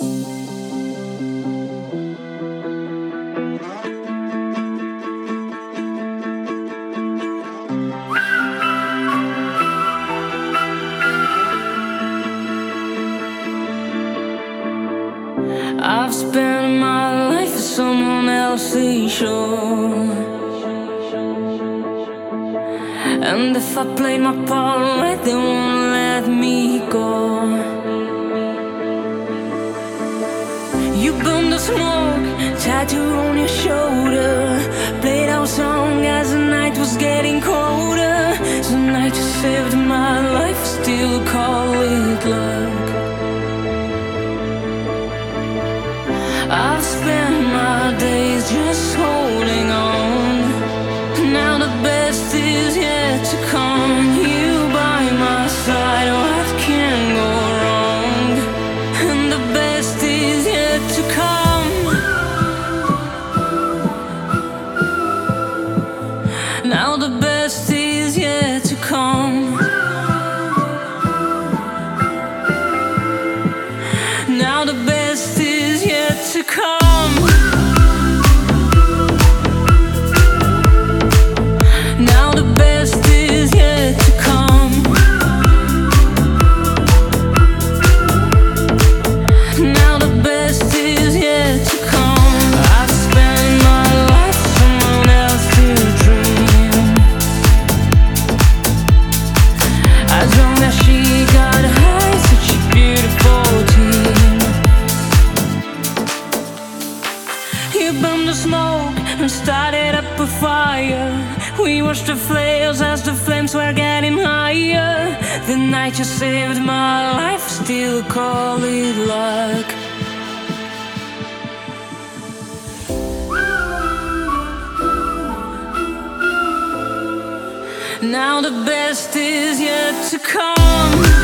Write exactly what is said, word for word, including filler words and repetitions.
I've spent my life at someone else's shore, and if I played my part right, they won't let me go. You burned the smoke, tattoo on your shoulder, played our song as the night was getting colder. Tonight you saved my life, still call it luck. I've spent my days just holding on. Now the best is yet to come. You by my side, what can go wrong? And the best is yet to come. Now the best is yet to come. Now the best is yet to come. Now the best is yet to come. Now the best is yet to come. I've spent my life someone else to dream. As long as she got high, such a beautiful team. You burned the smoke and started up a fire. We watched the flares as the flames were getting higher. The night you saved my life, still call it luck. Now the best is yet to come.